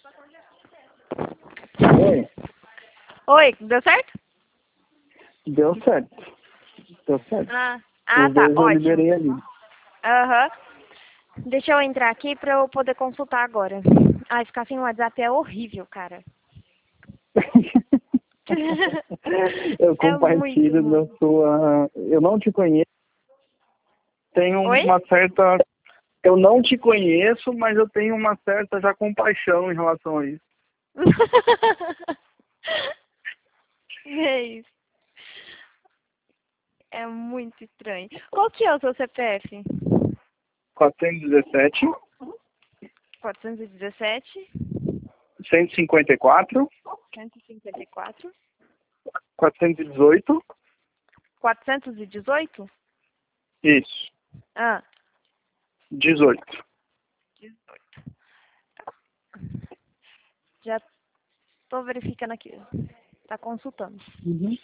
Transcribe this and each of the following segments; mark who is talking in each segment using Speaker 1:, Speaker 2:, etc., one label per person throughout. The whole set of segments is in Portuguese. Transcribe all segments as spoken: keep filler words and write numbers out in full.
Speaker 1: Oi,
Speaker 2: Oi, deu certo?
Speaker 1: deu certo. Deu certo.
Speaker 2: Ah, ah
Speaker 1: Os
Speaker 2: tá,
Speaker 1: dois eu
Speaker 2: ótimo.
Speaker 1: liberei ali.
Speaker 2: Aham. Deixa eu entrar aqui pra eu poder consultar agora. Ai, ficar sem WhatsApp é horrível, cara.
Speaker 1: Eu
Speaker 2: É muito
Speaker 1: compartilho da
Speaker 2: ruim.
Speaker 1: sua. Eu não te conheço. Tenho
Speaker 2: Oi?
Speaker 1: uma certa. Eu não te conheço, mas eu tenho uma certa já compaixão em relação a isso.
Speaker 2: É isso. É muito estranho. Qual que é o seu C P F?
Speaker 1: quatrocentos e dezessete,
Speaker 2: quatrocentos e dezessete,
Speaker 1: cento e cinquenta e quatro,
Speaker 2: cento e cinquenta e quatro,
Speaker 1: quatrocentos e dezoito.
Speaker 2: quatrocentos e dezoito?
Speaker 1: Isso.
Speaker 2: Ah,
Speaker 1: dezoito.
Speaker 2: dezoito. Já tô verificando aqui. Tá consultando.
Speaker 1: Uhum.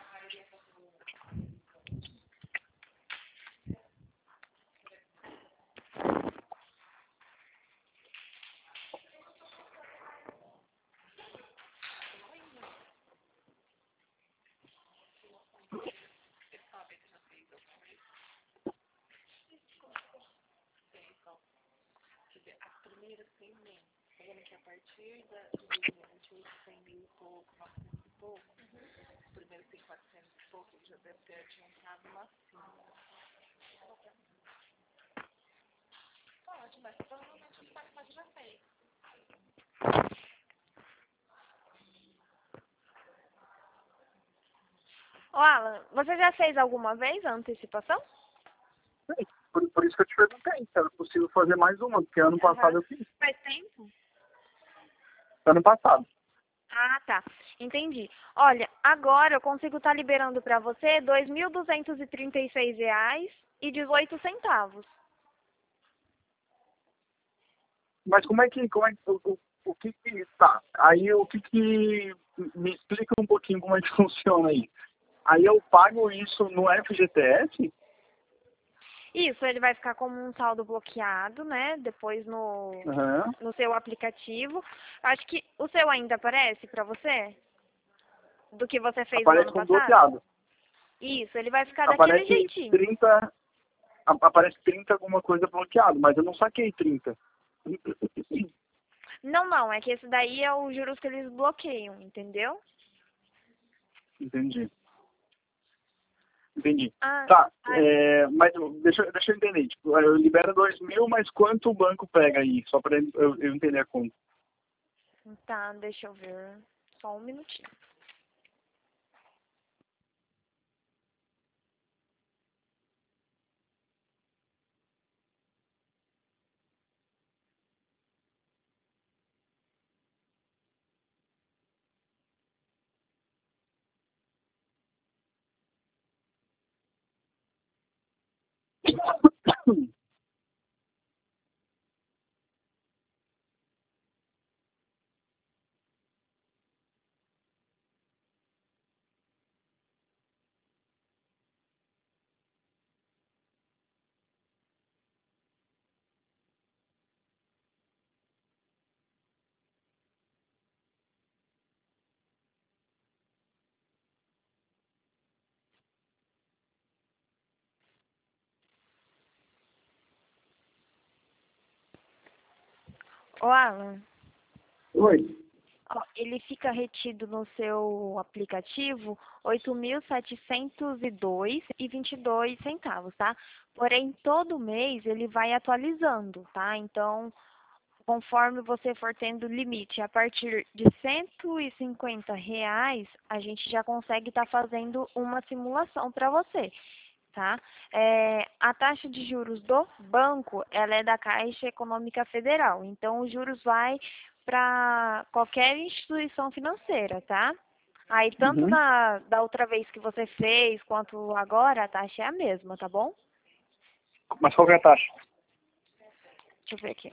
Speaker 2: Ô, Alan, você já fez alguma vez a antecipação?
Speaker 1: Por, por isso que eu te perguntei se era possível fazer mais uma, porque ano
Speaker 2: Aham.
Speaker 1: passado eu fiz.
Speaker 2: Faz tempo?
Speaker 1: Ano passado.
Speaker 2: Ah, tá. Entendi. Olha, agora eu consigo estar liberando para você dois mil duzentos e trinta e seis reais e dezoito centavos.
Speaker 1: Mas como é que, como é que, o, o, o que que, tá, aí o que que, me explica um pouquinho como é que funciona aí. Aí eu pago isso no F G T S?
Speaker 2: Isso, ele vai ficar como um saldo bloqueado, né? Depois no,
Speaker 1: Aham.
Speaker 2: no seu aplicativo. Acho que o seu ainda aparece para você? Do que você fez no
Speaker 1: Aparece
Speaker 2: ano
Speaker 1: como
Speaker 2: passado?
Speaker 1: bloqueado.
Speaker 2: Isso, ele vai ficar daquele
Speaker 1: Aparece
Speaker 2: jeitinho.
Speaker 1: trinta, a- aparece trinta alguma coisa bloqueado, mas eu não saquei trinta.
Speaker 2: Não, não, é que esse daí é os juros que eles bloqueiam, entendeu?
Speaker 1: Entendi. Entendi.
Speaker 2: Ah,
Speaker 1: Tá,
Speaker 2: ah,
Speaker 1: é, mas deixa, eu- deixa eu entender. Tipo, eu libero dois mil, mas quanto o banco pega aí? Só para eu, eu entender a conta.
Speaker 2: tá, deixa eu ver. Só um minutinho. Ô, Alan,
Speaker 1: Oi.
Speaker 2: ó, ele fica retido no seu aplicativo oito mil setecentos e dois e vinte e dois centavos, tá? Porém, todo mês ele vai atualizando, tá? Então, conforme você for tendo limite a partir de cento e cinquenta reais, a gente já consegue estar fazendo uma simulação para você, tá? É, a taxa de juros do banco, ela é da Caixa Econômica Federal, então os juros vai para qualquer instituição financeira, tá? Aí, tanto
Speaker 1: Uhum.
Speaker 2: na, da outra vez que você fez, quanto agora, a taxa é a mesma, tá bom?
Speaker 1: Mas qual que é a taxa?
Speaker 2: Deixa eu ver aqui.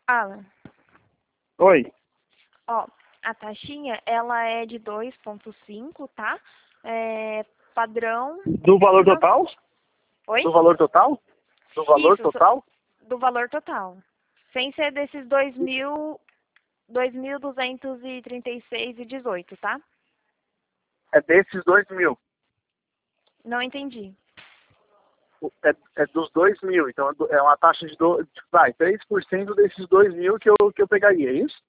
Speaker 2: Alan,
Speaker 1: Oi.
Speaker 2: ó, a taxinha, ela é de dois ponto cinco, tá? É padrão.
Speaker 1: Do valor total?
Speaker 2: Oi?
Speaker 1: Do valor total? Do valor
Speaker 2: Isso,
Speaker 1: total?
Speaker 2: do valor total. Sem ser desses dois mil, dois mil duzentos e trinta e seis e dezoito, tá?
Speaker 1: É desses dois mil.
Speaker 2: Não entendi.
Speaker 1: É, é dos dois mil. Então é uma taxa de, do, vai, três por cento desses dois mil que eu, que eu pegaria, é isso?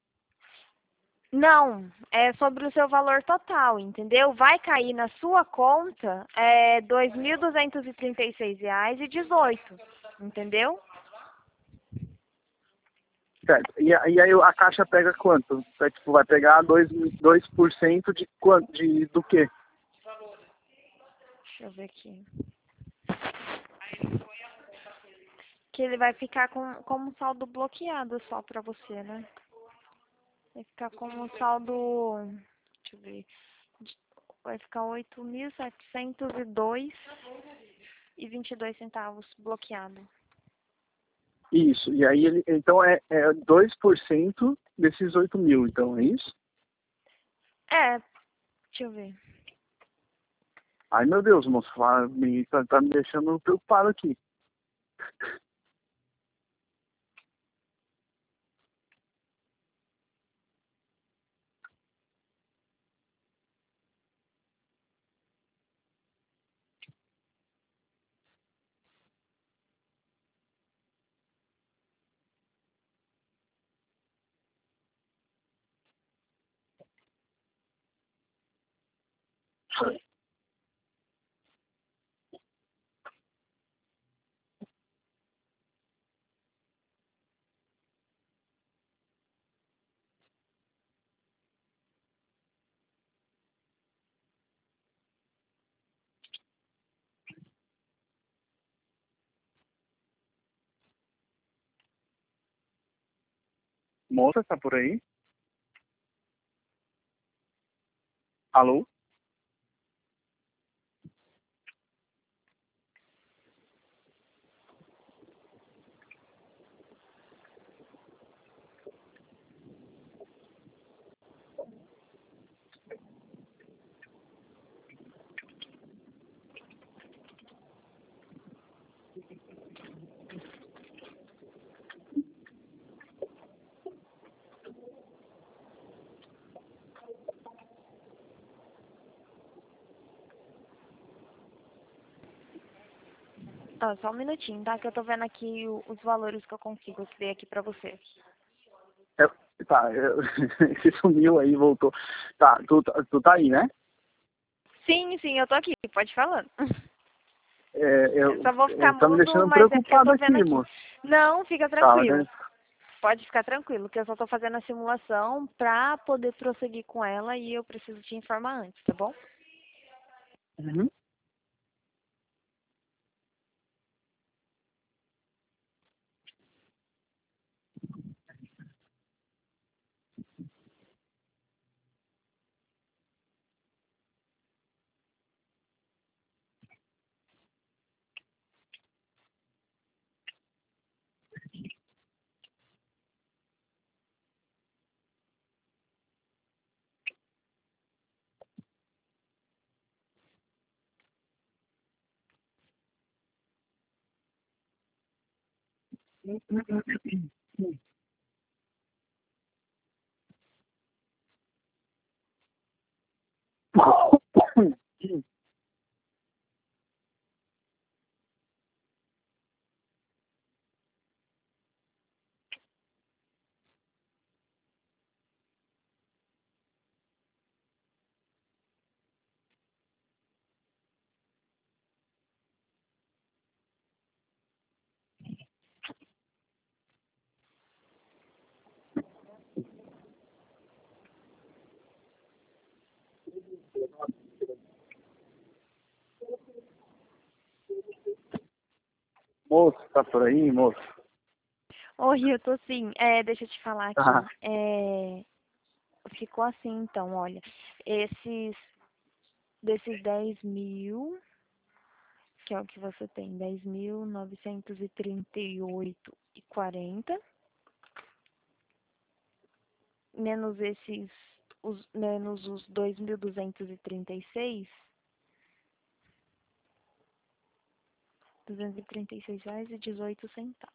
Speaker 2: Não, é sobre o seu valor total, entendeu? Vai cair na sua conta é, dois mil duzentos e trinta e seis reais e dezoito, entendeu?
Speaker 1: Certo. E, a- e aí a caixa pega quanto? É, tipo, vai pegar dois dois por cento de quanto? De, do quê?
Speaker 2: Deixa eu ver aqui. Que ele vai ficar com como saldo bloqueado só pra você, né? Vai ficar como saldo, deixa eu ver, vai ficar oito mil setecentos e dois e vinte e dois centavos bloqueado.
Speaker 1: Isso. E aí ele. Então é, é dois por cento desses oito mil, então, é isso?
Speaker 2: É, deixa eu ver.
Speaker 1: Ai meu Deus, moço, fala- me, tá, tá me deixando preocupado aqui. Moça, tá por aí? Alô?
Speaker 2: Ah, só um minutinho, tá? Que eu tô vendo aqui o- os valores que eu consigo ver aqui pra você.
Speaker 1: É, tá, eu, você sumiu aí, voltou. Tá, tu, tá- tu tá aí, né?
Speaker 2: Sim, sim, eu tô aqui, pode falar.
Speaker 1: É,
Speaker 2: Eu
Speaker 1: eu,
Speaker 2: só vou ficar
Speaker 1: é, tá me
Speaker 2: mudo,
Speaker 1: deixando
Speaker 2: mas é porque eu
Speaker 1: preocupado
Speaker 2: tô vendo
Speaker 1: aqui,
Speaker 2: aqui.
Speaker 1: moço.
Speaker 2: Não, fica
Speaker 1: Tá,
Speaker 2: tranquilo.
Speaker 1: né?
Speaker 2: Pode ficar tranquilo, que eu só tô fazendo a simulação pra poder prosseguir com ela e eu preciso te informar antes, tá bom?
Speaker 1: Uhum. Moço, tá por aí, moço?
Speaker 2: Oi, eu tô sim. É, deixa eu te falar aqui.
Speaker 1: Tá.
Speaker 2: É, ficou assim, então, olha. Esses, desses dez mil, que é o que você tem, dez mil novecentos e trinta e oito e quarenta. menos esses, os, menos os dois mil duzentos e trinta e seis, duzentos e trinta e seis reais e dezoito centavos.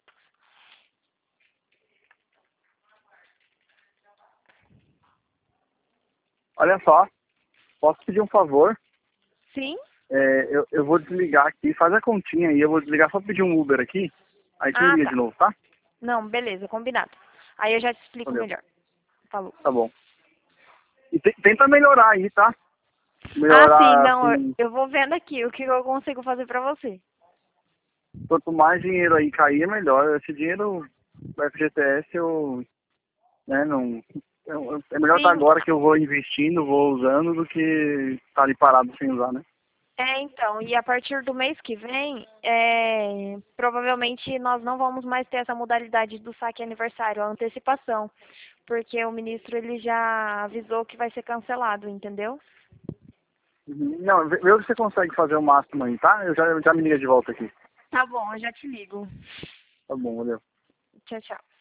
Speaker 1: Olha só, posso pedir um favor?
Speaker 2: Sim?
Speaker 1: É, eu, eu vou desligar aqui, faz a continha aí, eu vou desligar só pedir um Uber aqui, aí você me
Speaker 2: Ah,
Speaker 1: liga
Speaker 2: tá.
Speaker 1: de novo, tá?
Speaker 2: Não, beleza, combinado. Aí eu já te explico
Speaker 1: Valeu,
Speaker 2: melhor. Falou.
Speaker 1: tá bom. E te- tenta melhorar aí, tá?
Speaker 2: Ah, sim,
Speaker 1: Melhorar,
Speaker 2: não, eu
Speaker 1: assim,
Speaker 2: eu vou vendo aqui o que eu consigo fazer pra você.
Speaker 1: quanto mais dinheiro aí cair, é melhor. Esse dinheiro do F G T S, eu, né, não... eu- É melhor estar
Speaker 2: Sim,
Speaker 1: agora que eu vou investindo, vou usando, do que estar ali parado sem usar, né?
Speaker 2: é, então, e a partir do mês que vem, é, provavelmente nós não vamos mais ter essa modalidade do saque aniversário, a antecipação, porque o ministro ele já avisou que vai ser cancelado, entendeu?
Speaker 1: Uhum. Não, vê vê o que você consegue fazer o máximo aí, tá? Eu já, eu já me liga de volta aqui.
Speaker 2: Tá bom, eu já te ligo.
Speaker 1: Tá bom, valeu.
Speaker 2: Tchau, tchau.